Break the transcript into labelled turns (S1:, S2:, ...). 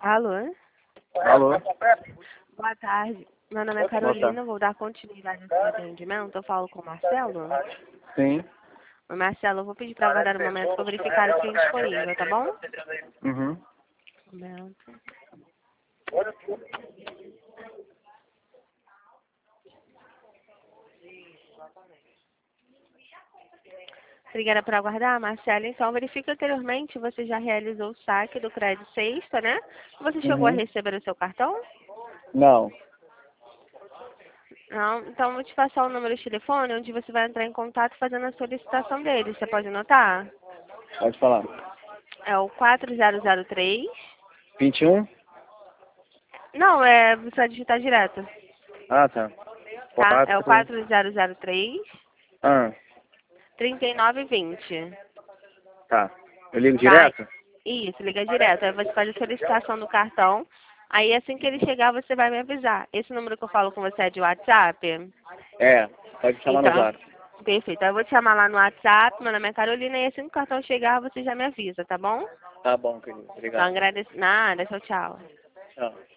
S1: Alô?
S2: Alô?
S1: Boa tarde. Meu nome é
S2: Boa
S1: Carolina,
S2: tarde.
S1: vou dar continuidade ao seu atendimento. Eu falo com o Marcelo.
S2: Sim.
S1: Oi, Marcelo, eu vou pedir para aguardar um momento para eu verificar se tem disponível, tá bom?
S2: Uhum.
S1: Um momento. Obrigada por aguardar, Marcelo. Então, verifique anteriormente, você já realizou o saque do crédito sexta, né? Você chegou a
S2: Uhum.
S1: receber o seu cartão?
S2: Não.
S1: Não? Então, vou te passar o número de telefone onde você vai entrar em contato fazendo a solicitação dele. Você pode anotar?
S2: Pode falar.
S1: É o 4003.
S2: 21?
S1: Não, você vai digitar direto,
S2: Ah, tá.
S1: tá? É o
S2: 4.
S1: 4003
S2: Ah,
S1: 3920,
S2: tá. Eu ligo
S1: tá?
S2: direto?
S1: Isso, liga direto. Aí você faz a solicitação do cartão. Aí assim que ele chegar, você vai me avisar. Esse número que eu falo com você é de WhatsApp?
S2: É. Pode chamar no
S1: Então,
S2: zap.
S1: perfeito. Eu vou te chamar lá no WhatsApp, meu nome é Carolina, e assim que o cartão chegar, você já me avisa, tá bom?
S2: Tá bom, querido.
S1: Então,
S2: Obrigado.
S1: agradeço. Nada, tchau, tchau.
S2: Tchau.